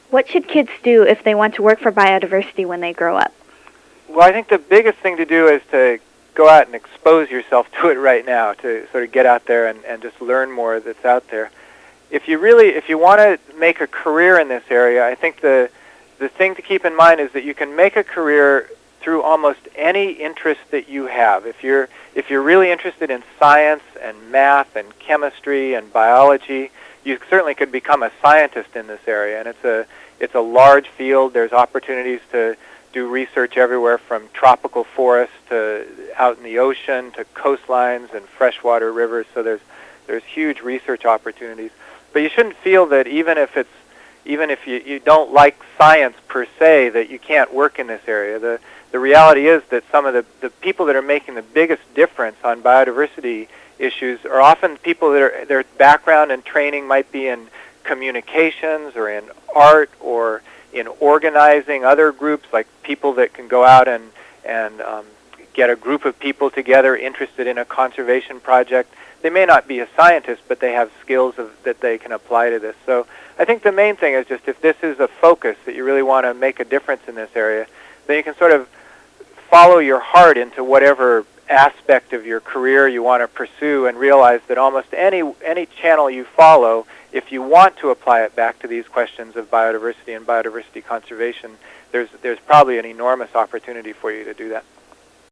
What should kids do if they want to work for biodiversity when they grow up? Well, I think the biggest thing to do is to go out and expose yourself to it right now, to sort of get out there and just learn more that's out there. If you want to make a career in this area, I think the thing to keep in mind is that you can make a career through almost any interest that you have. If you're really interested in science and math and chemistry and biology, you certainly could become a scientist in this area, and it's a large field. There's opportunities to do research everywhere from tropical forests to out in the ocean to coastlines and freshwater rivers. So there's huge research opportunities. But you shouldn't feel that even if you don't like science per se, that you can't work in this area. The reality is that some of the people that are making the biggest difference on biodiversity issues are often people that their background and training might be in communications or in art or in organizing other groups, like people that can go out and get a group of people together interested in a conservation project. They may not be a scientist, but they have skills that they can apply to this. So I think the main thing is just if this is a focus that you really want to make a difference in this area, then you can sort of follow your heart into whatever aspect of your career you want to pursue and realize that almost any channel you follow, if you want to apply it back to these questions of biodiversity and biodiversity conservation, there's probably an enormous opportunity for you to do that.